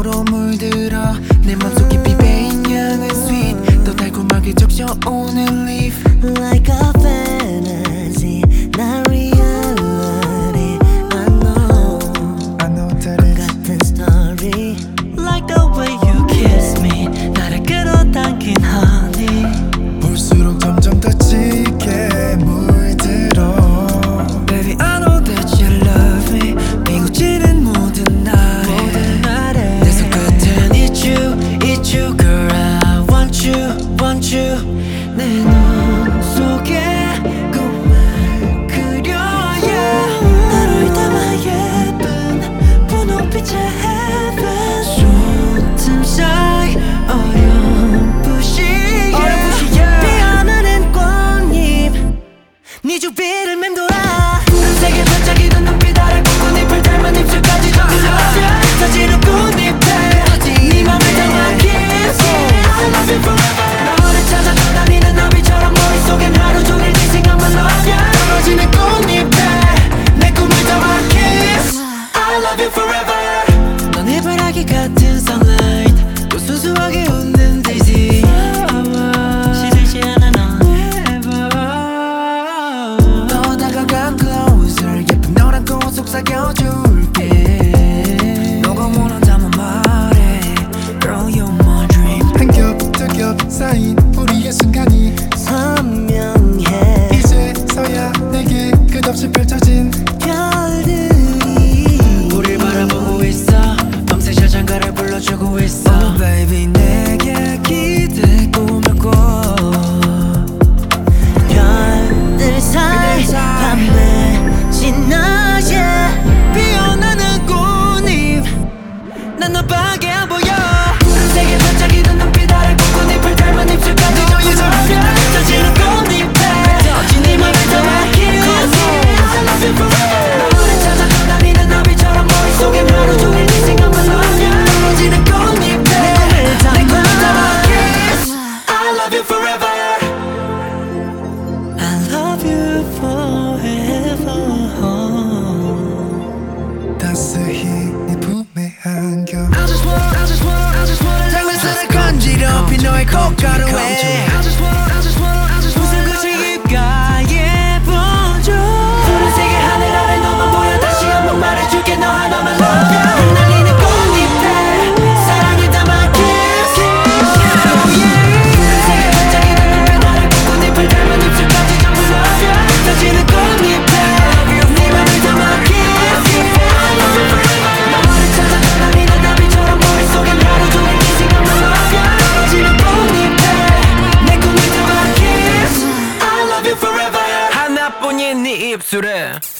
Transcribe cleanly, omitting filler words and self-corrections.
맘으로 물들어 내 맘속 깊이 배인 향은 sweet 더 달콤하게 적셔오는 leaf Like a fantasy, not reality. I know that is 같은 story. Like the way you kiss me, 나를 끌어당긴 honey. 볼수록 점점 더 짙게 물들어 Baby I know that you love me 비고치는 모든 날에 내 손끝은 it's you girl I want you 내 눈 속에 꿈을 그려 yeah 너를 담아 예쁜 분홍빛의 heaven. 숨 사이 어렴풋이 피어나는 꽃잎 네 주위를 맴돌아. 세게 반짝이던 눈빛 아래 꽃잎을 닮은 입술까지 적으려 터지는 꽃잎에 네 맘을 담아 kiss I love you forever 너를 찾아 떠다니는 나비처럼 머릿속엔 하루 종일 네 생각만 나냐 떨어지는 꽃잎에 내 꿈을 담아 kiss I love you forever 넌 해바라기 같은 sunlight 또 수수하게 웃는 daisy 시들지 않아 넌. 더 다가가 closer 예쁜 너란 꽃 속삭여줄게 너가 원한다면 말해 Girl you're my dream 한 겹 두 겹 쌓인 우리의 순간이 선명해. 이제서야 내게 끝없이 펼쳐진 별들이 우릴 바라보고 있어 밤새 자장가를 불러주고 있어 Oh baby 내게 기대 꿈을 꿔 별들 사이 밤에 지나 yeah. 피어나는 꽃잎 난 너밖에 안 보여 세게 반짝이던 눈빛 아래 꽃잎을 닮은 입술까지 터지는 꽃잎에 네 맘을 담아 kiss I love you forever 너를 찾아 떠다니는 나비처럼 머릿속엔 하루 종일 네 생각만 나냐 떨어지는 꽃잎에 내 꿈을 담아 kiss I love you forever I love you forever. 따스히 네 품에 안겨 I just wanna 장미선을 간지럽힌 너의 콧가루에 무슨 끝이 입가에 번져 푸른색의 하늘 아래 너만 보여 다시 한번 말해줄게 너 하나만 love you 날리는 꽃잎에 사랑을 담아 kiss 푸른색의 반짝이는 눈빛 아래 꽃잎을 닮은 입술까지 전부 love you 터지는 꽃잎에 네 맘을 담아 kiss I love you forever 너를 찾아 떠다니는 나비처럼 머릿속엔 하루 종일 네 생각만 love you 떨어지는 꽃잎에 내 꿈을 담아 kiss I love you forever 하나뿐인 네 입술에